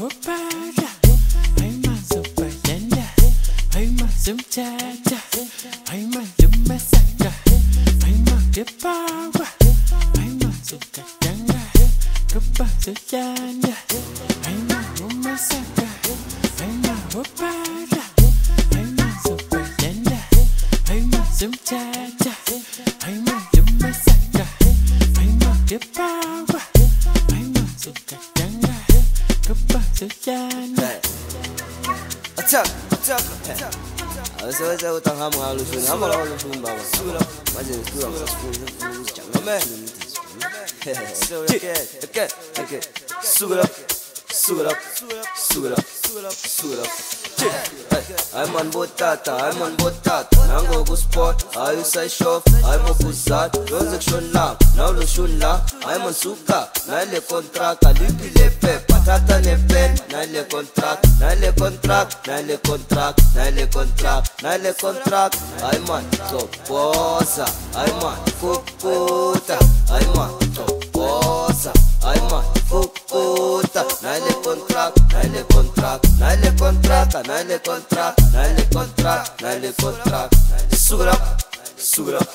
Whoopala, I'm a super yenda, I'm a zoom chacha, I'm a zoom masaka, I'm a gipawa, I'm a suka yanga, kupa suyanda, I'm a umasaka, I'm a whoopala, I'm a super yenda, I'm a zoom chacha, I'm a zoom masaka, I'm a gipawa, I'm a suka yanga. Attack. Saya utang kamu halusin, kamu halusin bawa. Macam itu jangan okay. Sugar up. I'm on botata. Nango go sport, I say shop, I'm a pusat, transaction lang, now lo shun lang, I'm on suka, nile contract, alipi lepe, patata ne pen, nile contract, I'm on toposa, I'm on kukuta, I'm on toposa, I'm on kukuta, nile contract. Sugar up.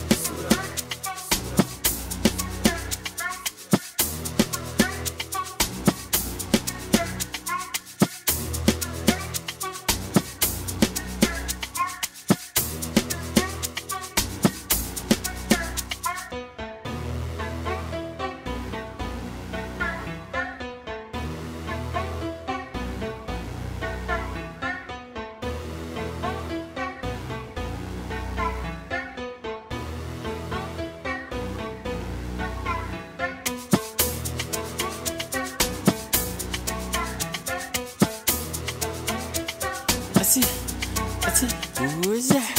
I see, who's that?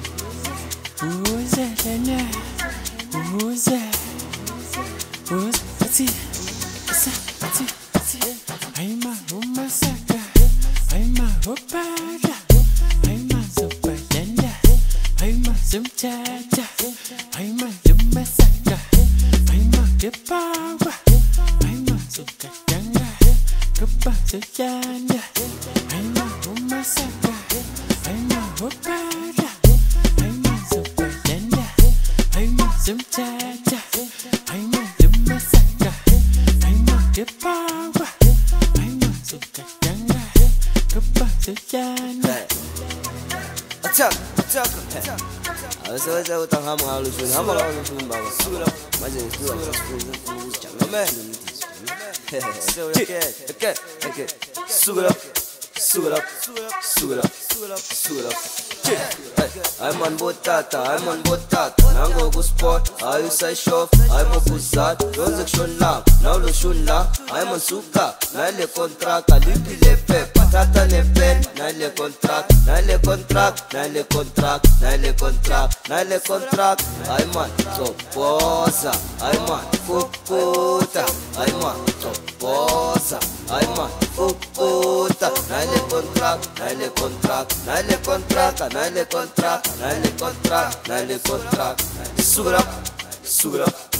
Lena? Who's that? I see. I'm a umasaka, I'm a whoopala, I'm a super yenda, I'm a zoom chacha, I'm a zoom masaka, I'm a gipawa, I'm a suka yanga, kupa suyanda, I'm a umasaka, I'm a whoopala, I'm a super yenda, I'm a zoom chacha, I'm a zoom masaka, I'm a gipawa, I'm a suka yanga, kupa suyanda. Attack. Saya utang kamu halusin, bawa. Macam itu jangan okay. Sugar up. I'm on botata. Nango go sport, I say shop, I'm a pusat, transaction lang, now lo shun lang, I'm on suka, nile contract, alipi lepe, patata ne pen, nile contract, I'm on toposa, I'm on kukuta, I'm on toposa, I'm on kukuta, nile contract, Sugar up.